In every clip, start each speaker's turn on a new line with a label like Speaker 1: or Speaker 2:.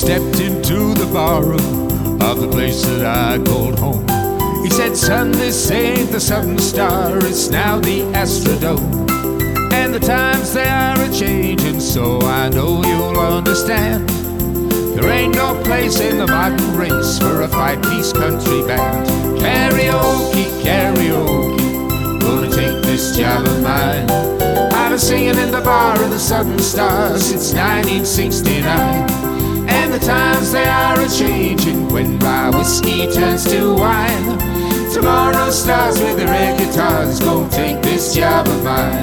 Speaker 1: stepped into the barroom of the place that I called home. He said, "Son, this ain't the Southern Star, it's now the Astrodome. And the times they are a-changing, so I know you'll understand. There ain't no place in the modern race for a five-piece country band. Karaoke, karaoke, gonna take this job of mine. I've been singing in the bar of the Southern Star since 1969. And the times they are a-changing when my whiskey turns to wine. Tomorrow's stars with their air guitars gonna take this job of mine."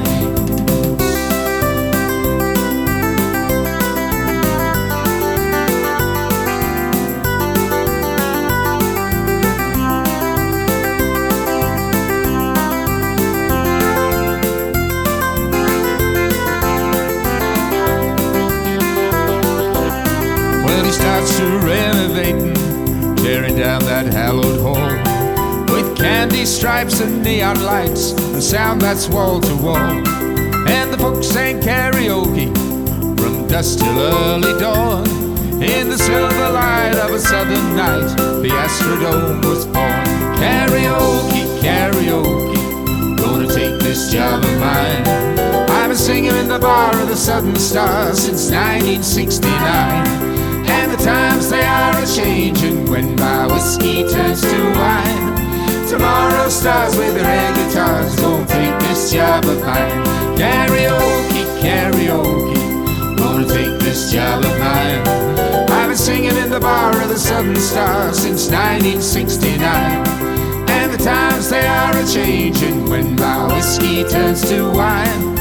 Speaker 1: Well, he starts to renovating, tearing down that hallowed hall, with candy stripes and neon lights and sound that's wall to wall. And the folks sang karaoke from dusk till early dawn. In the silver light of a southern night, the Astrodome was born. Karaoke, karaoke, gonna take this job of mine. I've been singing in the bar of the Southern Star since 1969. And the times they are a-changing when my whiskey turns to wine. Tomorrow's stars with their air guitars gonna take this job of mine. Karaoke, karaoke, gonna take this job of mine. I've been singing in the bar of the Southern Star since 1969. And the times they are a-changing when my whiskey turns to wine.